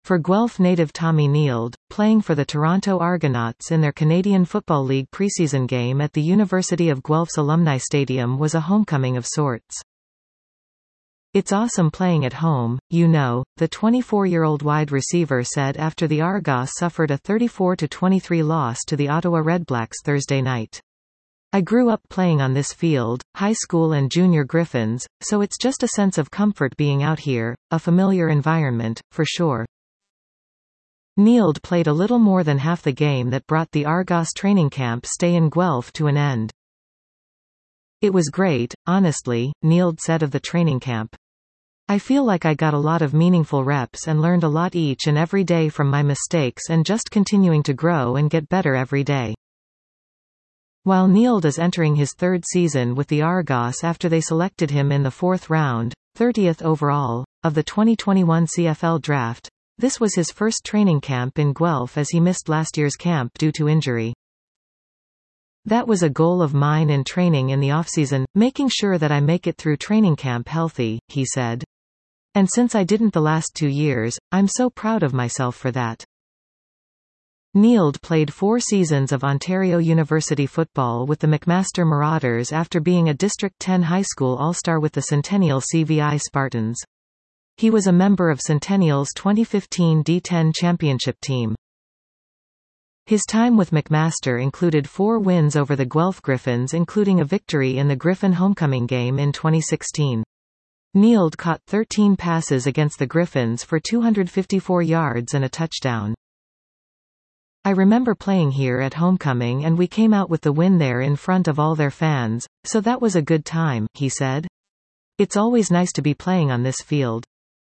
For Guelph native Tommy Neild, playing for the Toronto Argonauts in their Canadian Football League preseason game at the University of Guelph's Alumni Stadium was a homecoming of sorts. "It's awesome playing at home, you know," the 24-year-old wide receiver said after the Argos suffered a 34-23 loss to the Ottawa Redblacks Thursday night. "I grew up playing on this field, high school and junior Griffins, so it's just a sense of comfort being out here, a familiar environment, for sure." Neild played a little more than half the game that brought the Argos training camp stay in Guelph to an end. "It was great, honestly," Neild said of the training camp. "I feel like I got a lot of meaningful reps and learned a lot each and every day from my mistakes and just continuing to grow and get better every day." While Neild is entering his third season with the Argos after they selected him in the fourth round, 30th overall, of the 2021 CFL draft, this was his first training camp in Guelph as he missed last year's camp due to injury. "That was a goal of mine in training in the offseason, making sure that I make it through training camp healthy," he said. "And since I didn't the last 2 years, I'm so proud of myself for that." Neild played 4 seasons of Ontario University football with the McMaster Marauders after being a District 10 high school all-star with the Centennial CVI Spartans. He was a member of Centennial's 2015 D10 championship team. His time with McMaster included 4 wins over the Guelph Griffins, including a victory in the Griffin homecoming game in 2016. Neild caught 13 passes against the Griffins for 254 yards and a touchdown. "I remember playing here at homecoming and we came out with the win there in front of all their fans, so that was a good time," he said. "It's always nice to be playing on this field."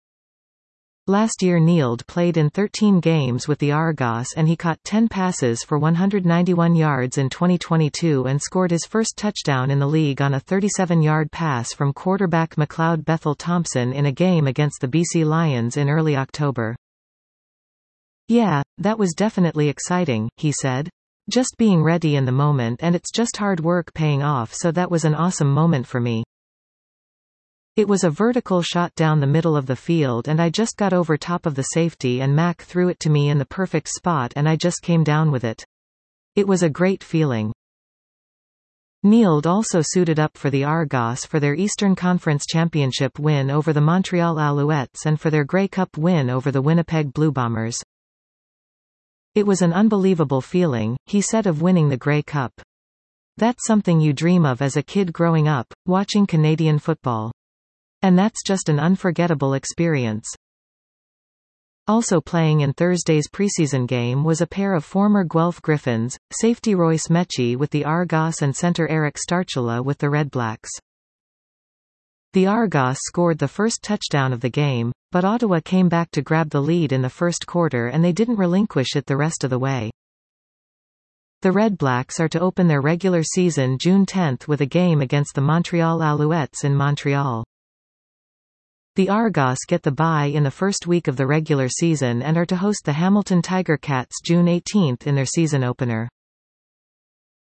Last year Neild played in 13 games with the Argos and he caught 10 passes for 191 yards in 2022 and scored his first touchdown in the league on a 37-yard pass from quarterback McLeod Bethel Thompson in a game against the BC Lions in early October. "Yeah, that was definitely exciting," he said. "Just being ready in the moment, and it's just hard work paying off, so that was an awesome moment for me. It was a vertical shot down the middle of the field and I just got over top of the safety and Mac threw it to me in the perfect spot and I just came down with it. It was a great feeling." Neild also suited up for the Argos for their Eastern Conference Championship win over the Montreal Alouettes and for their Grey Cup win over the Winnipeg Blue Bombers. "It was an unbelievable feeling," he said of winning the Grey Cup. "That's something you dream of as a kid growing up, watching Canadian football. And that's just an unforgettable experience." Also playing in Thursday's preseason game was a pair of former Guelph Griffins, safety Royce Mechie with the Argos and center Eric Starchula with the Redblacks. The Argos scored the first touchdown of the game, but Ottawa came back to grab the lead in the first quarter and they didn't relinquish it the rest of the way. The Redblacks are to open their regular season June 10 with a game against the Montreal Alouettes in Montreal. The Argos get the bye in the first week of the regular season and are to host the Hamilton Tiger Cats June 18 in their season opener.